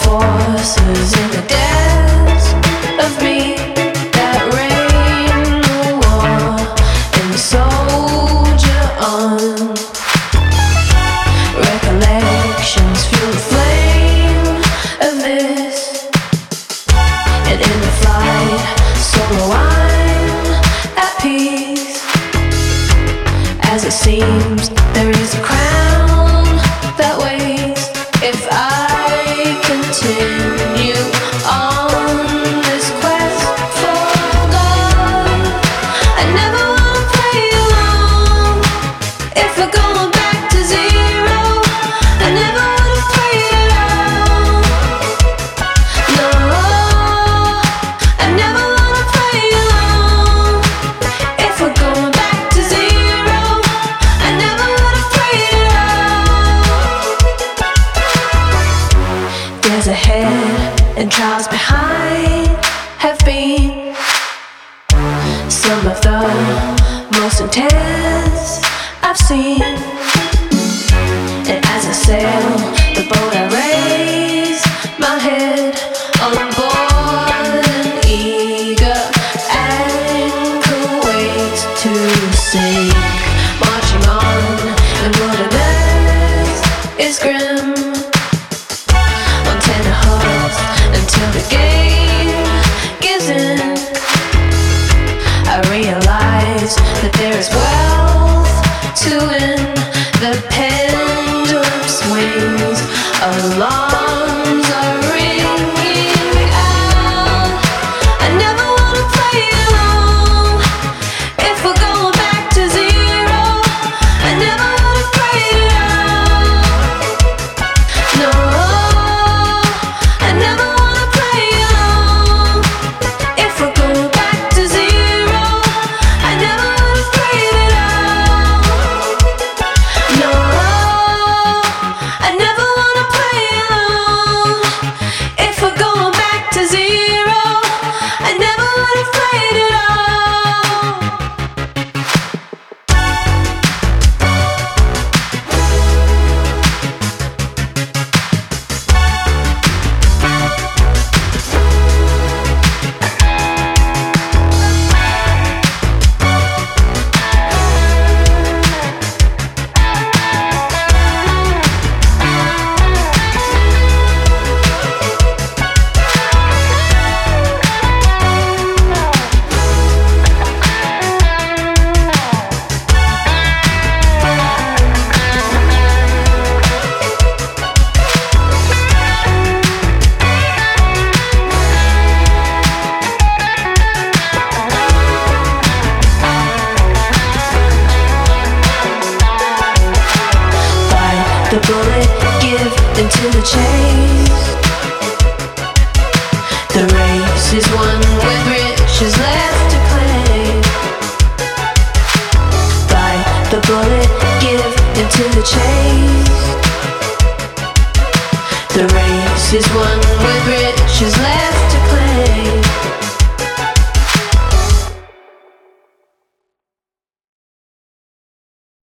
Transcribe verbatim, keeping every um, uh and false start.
forces in the depths of me that reign the war and soldier on. Recollections fuel the flame of this, and in the flight solo I'm at peace. As it seems there is a crown that waits if I continue on this quest for God. I never wanna play alone if we're going back to zero. I never wanna play it out. No, I never wanna play alone if we're going back to zero. I never wanna play it out. There's a head and trials behind have been some of the most intense I've seen. And as I sail the boat I raise my head on board an eager anchor waits to sink. Marching on and wilderness is grim on tenterhooks until the game gives in. I realize that there is wealth to win. The pendulum swings, alarms are ringing out. I never wanna play alone if we're going back to zero. I never wanna play it out. No, I never wanna play alone if we're going back to zero. I never wanna play it out. No, I never wanna play alone if we're going back to zero. I never wanna play it out. The bullet give into the chase. The race is one with riches left to claim. Bite the bullet, give into the chase. The race is one with riches left to claim.